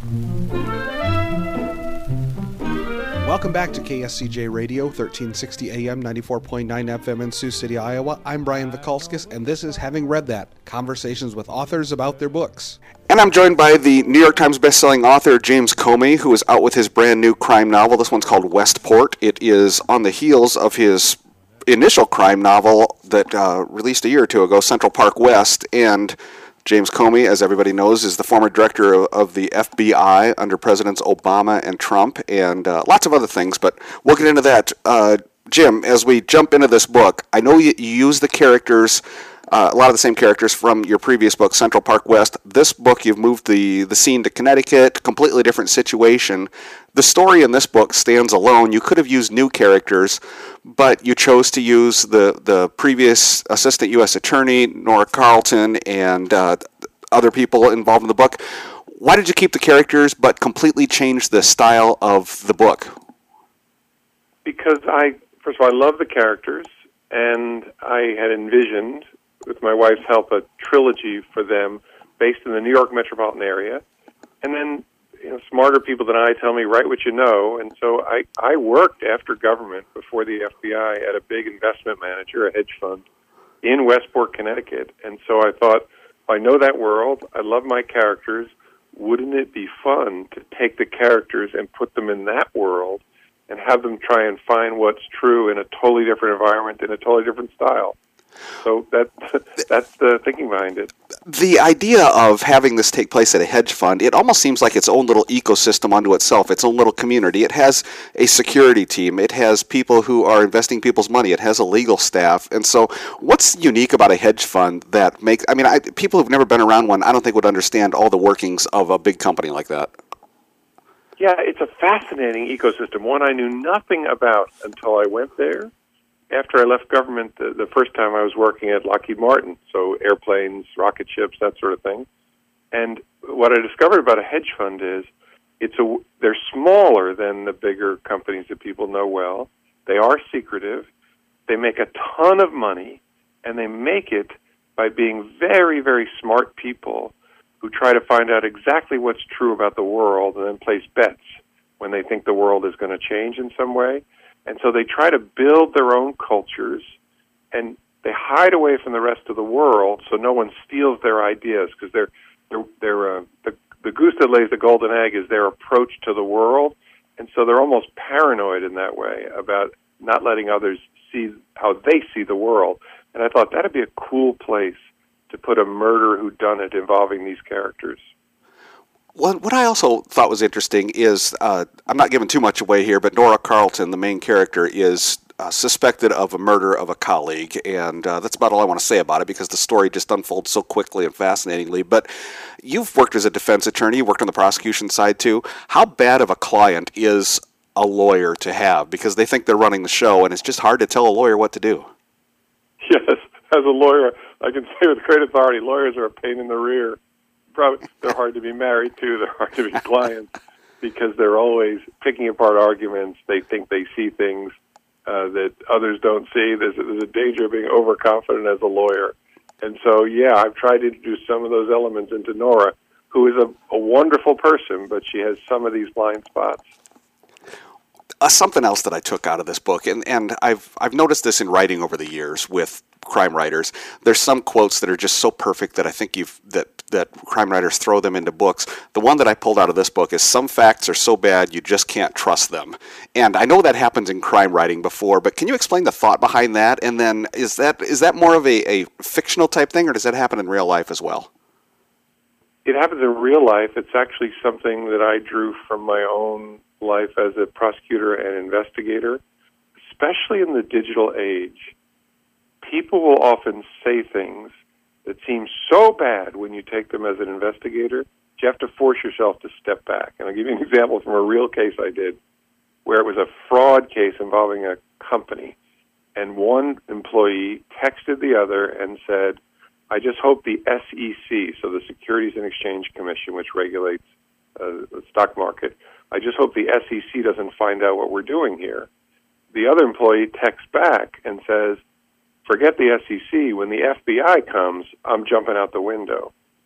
Welcome back to KSCJ Radio, 1360 AM, 94.9 FM in Sioux City, Iowa. I'm Brian Vikalskis, and this is Having Read That, conversations with authors about their books. And I'm joined by the New York Times bestselling author James Comey, who is out with his brand new crime novel. This one's called Westport. It is on the heels of his initial crime novel that released a year or two ago, Central Park West. And James Comey, as everybody knows, is the former director of the FBI under Presidents Obama and Trump, and lots of other things, but we'll get into that. Jim, as we jump into this book, I know you use the characters, a lot of the same characters from your previous book, Central Park West. This book, you've moved the scene to Connecticut, completely different situation. The story in this book stands alone. You could have used new characters, but you chose to use the previous Assistant U.S. Attorney, Nora Carlton, and other people involved in the book. Why did you keep the characters but completely change the style of the book? Because first of all, I love the characters, and I had envisioned, with my wife's help, a trilogy for them based in the New York metropolitan area. And then, smarter people than I tell me, write what you know. And so I worked after government before the FBI at a big investment manager, a hedge fund, in Westport, Connecticut. And so I thought, if I know that world, I love my characters, wouldn't it be fun to take the characters and put them in that world and have them try and find what's true in a totally different environment, in a totally different style? So that's the thinking behind it. The idea of having this take place at a hedge fund, it almost seems like its own little ecosystem unto itself, its own little community. It has a security team. It has people who are investing people's money. It has a legal staff. And so what's unique about a hedge fund that makes... people who've never been around one, I don't think would understand all the workings of a big company like that. Yeah, it's a fascinating ecosystem, one I knew nothing about until I went there. After I left government, the first time I was working at Lockheed Martin, so airplanes, rocket ships, that sort of thing. And what I discovered about a hedge fund is they're smaller than the bigger companies that people know well. They are secretive. They make a ton of money, and they make it by being very, very smart people who try to find out exactly what's true about the world and then place bets when they think the world is going to change in some way. And so they try to build their own cultures, and they hide away from the rest of the world so no one steals their ideas, because the goose that lays the golden egg is their approach to the world, and so they're almost paranoid in that way about not letting others see how they see the world. And I thought that'd be a cool place to put a murder whodunit involving these characters. Well, what I also thought was interesting is, I'm not giving too much away here, but Nora Carlton, the main character, is suspected of a murder of a colleague, and that's about all I want to say about it, because the story just unfolds so quickly and fascinatingly. But you've worked as a defense attorney, you worked on the prosecution side too. How bad of a client is a lawyer to have? Because they think they're running the show, and it's just hard to tell a lawyer what to do. Yes, as a lawyer, I can say with great authority, lawyers are a pain in the rear. Probably they're hard to be married to, they're hard to be clients, because they're always picking apart arguments. They think they see things that others don't see. There's a danger of being overconfident as a lawyer. And so, yeah, I've tried to introduce some of those elements into Nora, who is a wonderful person, but she has some of these blind spots. Something else that I took out of this book, and I've noticed this in writing over the years with crime writers. There's some quotes that are just so perfect that I think that crime writers throw them into books. The one that I pulled out of this book is, some facts are so bad you just can't trust them. And I know that happens in crime writing before, but can you explain the thought behind that? And then is that more of a fictional type thing, or does that happen in real life as well? It happens in real life. It's actually something that I drew from my own life as a prosecutor and investigator, especially in the digital age. People will often say things that seem so bad when you take them as an investigator, you have to force yourself to step back. And I'll give you an example from a real case I did, where it was a fraud case involving a company. And one employee texted the other and said, I just hope the SEC, so the Securities and Exchange Commission, which regulates the stock market, I just hope the SEC doesn't find out what we're doing here. The other employee texts back and says, forget the SEC. When the FBI comes, I'm jumping out the window.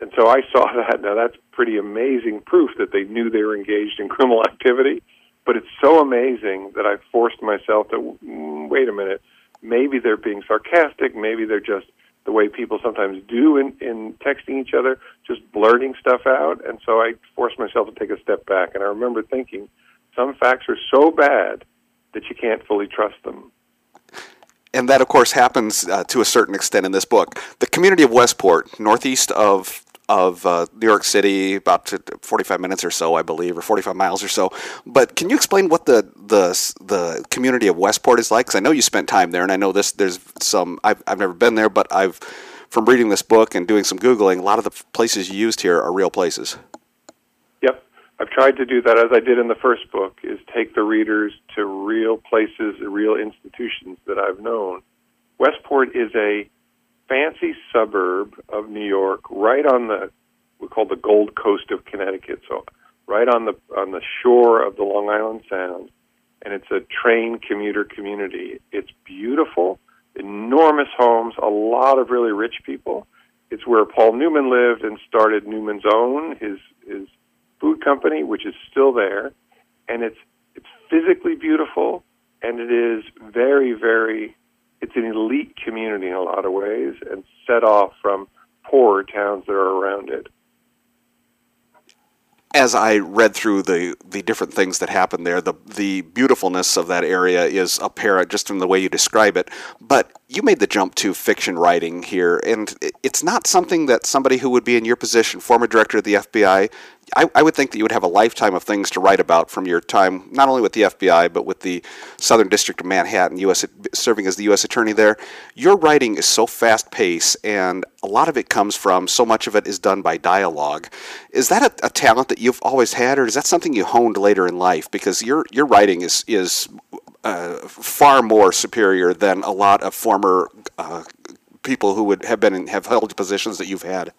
And so I saw that. Now, that's pretty amazing proof that they knew they were engaged in criminal activity. But it's so amazing that I forced myself to, wait a minute, maybe they're being sarcastic, maybe they're just the way people sometimes do in texting each other, just blurting stuff out. And so I forced myself to take a step back. And I remember thinking, some facts are so bad that you can't fully trust them. And that, of course, happens to a certain extent in this book. The community of Westport, northeast of New York City, about 45 minutes or so, I believe, or 45 miles or so. But can you explain what the community of Westport is like? Because I know you spent time there, and I know there's some. I've never been there, but from reading this book and doing some Googling, a lot of the places you used here are real places. Yep. I've tried to do that, as I did in the first book, is take the readers to real places, real institutions that I've known. Westport is a fancy suburb of New York, right on we call the Gold Coast of Connecticut, so right on the shore of the Long Island Sound, and it's a train commuter community. It's beautiful, enormous homes, a lot of really rich people. It's where Paul Newman lived and started Newman's Own, his food company, which is still there, and it's physically beautiful, and it is very, very. It's an elite community in a lot of ways, and set off from poorer towns that are around it. As I read through the different things that happen there, the beautifulness of that area is apparent just from the way you describe it. But you made the jump to fiction writing here, and it's not something that somebody who would be in your position, former director of the FBI, I would think that you would have a lifetime of things to write about from your time, not only with the FBI, but with the Southern District of Manhattan, serving as the U.S. Attorney there. Your writing is so fast-paced, and a lot of it comes from, so much of it is done by dialogue. Is that a talent that you've always had, or is that something you honed later in life? Because your writing is far more superior than a lot of former people who would have held positions that you've had.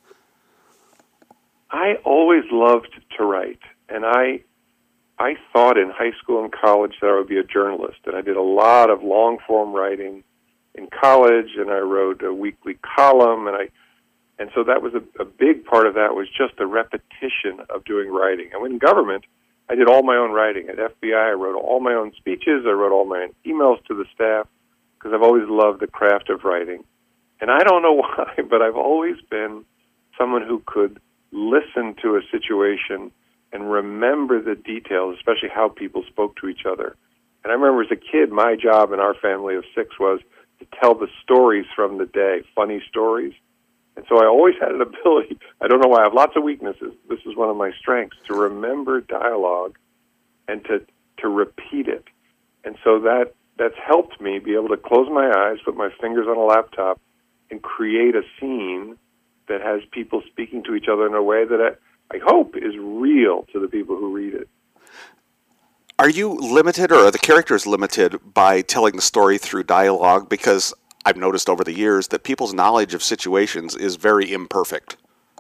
I always loved to write, and I thought in high school and college that I would be a journalist, and I did a lot of long-form writing in college, and I wrote a weekly column, and so that was a big part of that was just the repetition of doing writing. And in government, I did all my own writing. At FBI, I wrote all my own speeches, I wrote all my own emails to the staff, because I've always loved the craft of writing. And I don't know why, but I've always been someone who could listen to a situation and remember the details, especially how people spoke to each other. And I remember as a kid, my job in our family of 6 was to tell the stories from the day, funny stories. And so I always had an ability, I don't know why, I have lots of weaknesses. This is one of my strengths, to remember dialogue and to repeat it. And so that's helped me be able to close my eyes, put my fingers on a laptop, and create a scene that has people speaking to each other in a way that I hope is real to the people who read it. Are you limited, or are the characters limited by telling the story through dialogue? Because I've noticed over the years that people's knowledge of situations is very imperfect.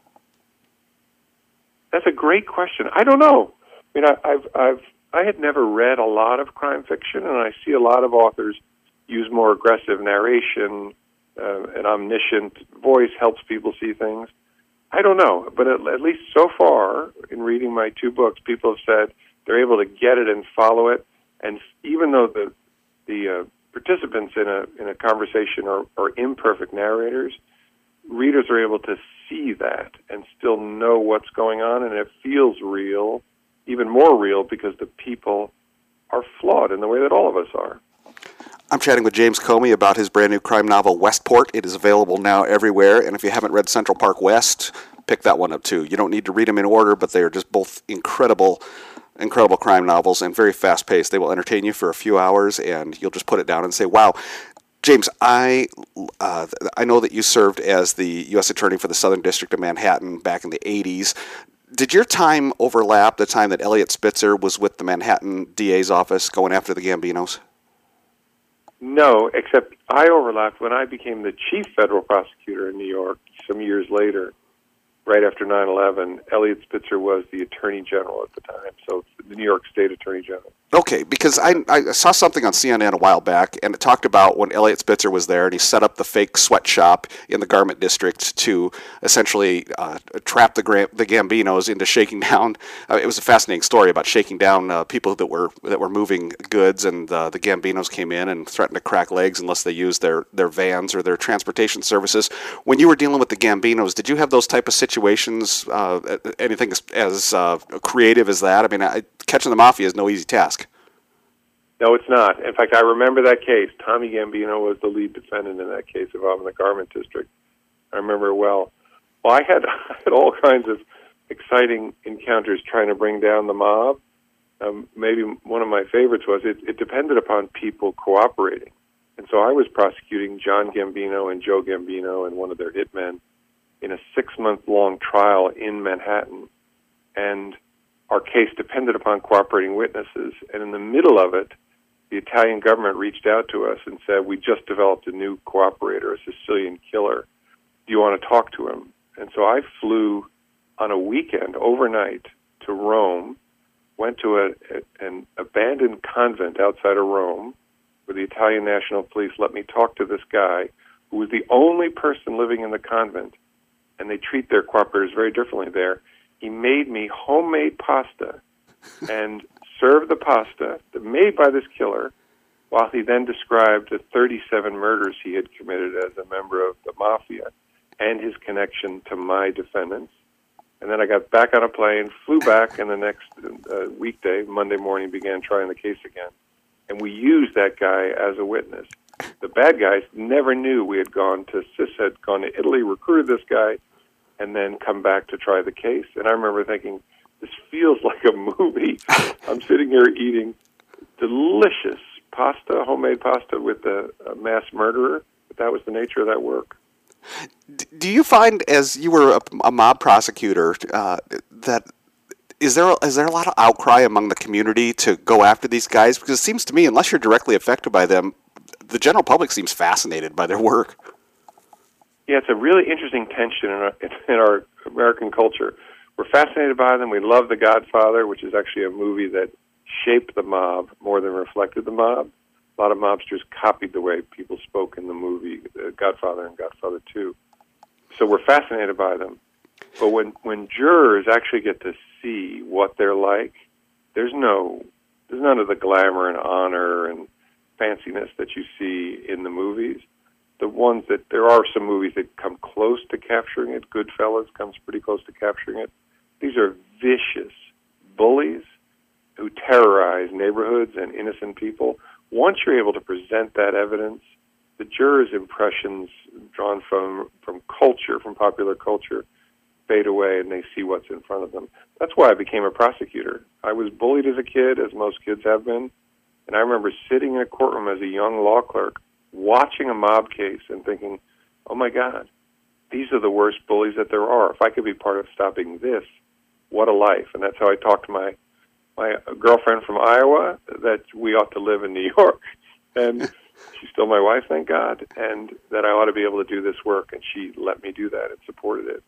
That's a great question. I don't know. I mean, I had never read a lot of crime fiction, and I see a lot of authors use more aggressive narration. An omniscient voice helps people see things. I don't know, but at least so far in reading my 2 books, people have said they're able to get it and follow it. And even though the participants in a conversation are imperfect narrators, readers are able to see that and still know what's going on, and it feels real, even more real, because the people are flawed in the way that all of us are. I'm chatting with James Comey about his brand new crime novel, Westport. It is available now everywhere, and if you haven't read Central Park West, pick that one up too. You don't need to read them in order, but they are just both incredible crime novels and very fast-paced. They will entertain you for a few hours, and you'll just put it down and say, wow. James, I know that you served as the U.S. Attorney for the Southern District of Manhattan back in the 80s. Did your time overlap the time that Eliot Spitzer was with the Manhattan DA's office going after the Gambinos? No, except I overlapped when I became the chief federal prosecutor in New York some years later, right after 9/11. Eliot Spitzer was the attorney general at the time, so the New York State Attorney General. Okay, because I saw something on CNN a while back, and it talked about when Eliot Spitzer was there, and he set up the fake sweatshop in the garment district to essentially trap the Gambinos into shaking down. It was a fascinating story about shaking down people that were moving goods, and the Gambinos came in and threatened to crack legs unless they used their vans or their transportation services. When you were dealing with the Gambinos, did you have those type of situations? Anything as creative as that? I mean, catching the mafia is no easy task. No, it's not. In fact, I remember that case. Tommy Gambino was the lead defendant in that case involving the garment district. I remember it well. Well, I had all kinds of exciting encounters trying to bring down the mob. Maybe one of my favorites was it depended upon people cooperating. And so I was prosecuting John Gambino and Joe Gambino and one of their hitmen in a 6-month-long trial in Manhattan. And our case depended upon cooperating witnesses. And in the middle of it, the Italian government reached out to us and said, we just developed a new cooperator, a Sicilian killer. Do you want to talk to him? And so I flew on a weekend overnight to Rome, went to an abandoned convent outside of Rome, where the Italian National Police let me talk to this guy who was the only person living in the convent, and they treat their cooperators very differently there. He made me homemade pasta and served the pasta made by this killer, while he then described the 37 murders he had committed as a member of the mafia and his connection to my defendants. And then I got back on a plane, flew back, and the next weekday, Monday morning, began trying the case again. And we used that guy as a witness. The bad guys never knew we had gone to Italy, recruited this guy, and then come back to try the case. And I remember thinking, this feels like a movie. I'm sitting here eating delicious pasta, homemade pasta with a mass murderer. But that was the nature of that work. Do you find, as you were a mob prosecutor, that is there a lot of outcry among the community to go after these guys? Because it seems to me, unless you're directly affected by them, the general public seems fascinated by their work. Yeah, it's a really interesting tension in our American culture. We're fascinated by them. We love The Godfather, which is actually a movie that shaped the mob more than reflected the mob. A lot of mobsters copied the way people spoke in the movie Godfather and Godfather 2. So we're fascinated by them. But when jurors actually get to see what they're like, there's none of the glamour and honor and fanciness that you see in the movies. There are some movies that come close to capturing it. Goodfellas comes pretty close to capturing it. These are vicious bullies who terrorize neighborhoods and innocent people. Once you're able to present that evidence, the jurors' impressions drawn from culture, from popular culture, fade away and they see what's in front of them. That's why I became a prosecutor. I was bullied as a kid, as most kids have been, and I remember sitting in a courtroom as a young law clerk watching a mob case and thinking, oh my God, these are the worst bullies that there are. If I could be part of stopping this, what a life. And that's how I talked to my girlfriend from Iowa that we ought to live in New York. And she's still my wife, thank God, and that I ought to be able to do this work. And she let me do that and supported it.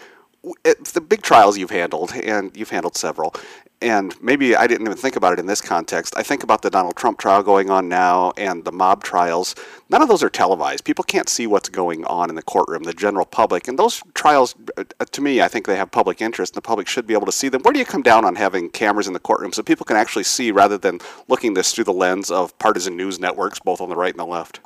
The big trials you've handled, and you've handled several, and maybe I didn't even think about it in this context. I think about the Donald Trump trial going on now and the mob trials. None of those are televised. People can't see what's going on in the courtroom, the general public. And those trials, to me, I think they have public interest, and the public should be able to see them. Where do you come down on having cameras in the courtroom so people can actually see rather than looking this through the lens of partisan news networks, both on the right and the left?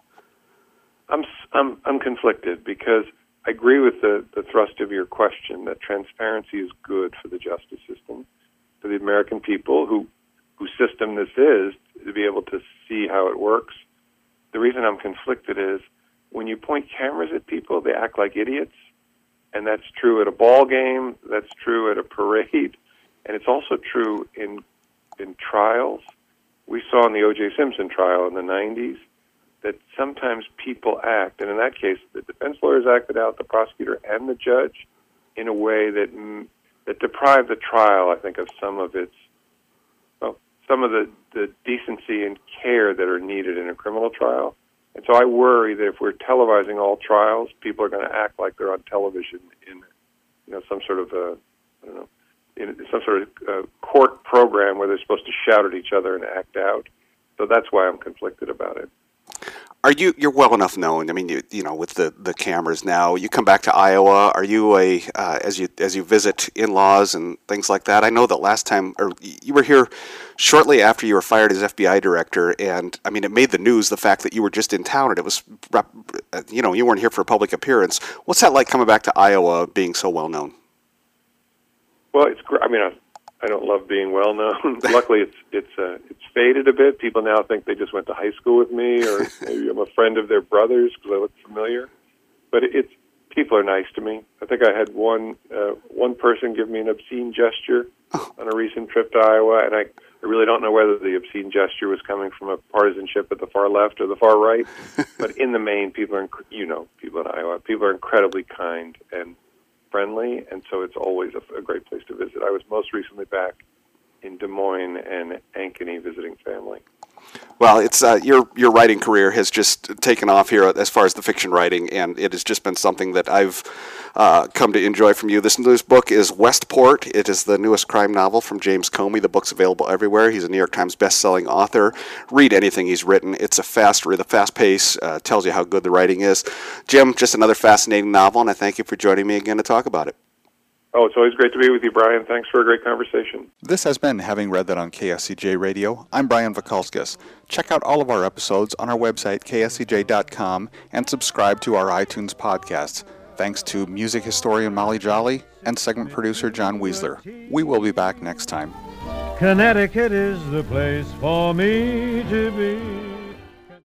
I'm conflicted because I agree with the thrust of your question that transparency is good for the justice system, for the American people whose system this is, to be able to see how it works. The reason I'm conflicted is when you point cameras at people, they act like idiots, and that's true at a ball game, that's true at a parade, and it's also true in trials. We saw in the O.J. Simpson trial in the 90s that sometimes people act, and in that case, the defense lawyers acted out, the prosecutor and the judge, in a way that deprived the trial, I think, of some of the decency and care that are needed in a criminal trial. And so I worry that if we're televising all trials, people are going to act like they're on television in, some sort of court program where they're supposed to shout at each other and act out. So that's why I'm conflicted about it. You're well enough known. I mean, you know, with the cameras now, you come back to Iowa. Are you as you visit in-laws and things like that? I know that last time, or you were here shortly after you were fired as FBI director, and I mean, it made the news, the fact that you were just in town and it was, you know, you weren't here for a public appearance. What's that like coming back to Iowa, being so well known? Well, it's great. I mean, I don't love being well known. Luckily, it's faded a bit. People now think they just went to high school with me, or maybe I'm a friend of their brothers because I look familiar. But people are nice to me. I think I had one person give me an obscene gesture on a recent trip to Iowa, and I really don't know whether the obscene gesture was coming from a partisanship at the far left or the far right. But in the main, people in Iowa, people are incredibly kind and friendly, and so it's always a great place to visit. I was most recently back in Des Moines and Ankeny visiting family. Well, it's your writing career has just taken off here as far as the fiction writing, and it has just been something that I've come to enjoy from you. This newest book is Westport. It is the newest crime novel from James Comey. The book's available everywhere. He's a New York Times best-selling author. Read anything he's written. It's a fast read. The fast pace tells you how good the writing is. Jim, just another fascinating novel, and I thank you for joining me again to talk about it. Oh, it's always great to be with you, Brian. Thanks for a great conversation. This has been Having Read That on KSCJ Radio. I'm Brian Vakalskis. Check out all of our episodes on our website, kscj.com, and subscribe to our iTunes podcasts. Thanks to music historian Molly Jolly and segment producer John Weisler. We will be back next time. Connecticut is the place for me to be.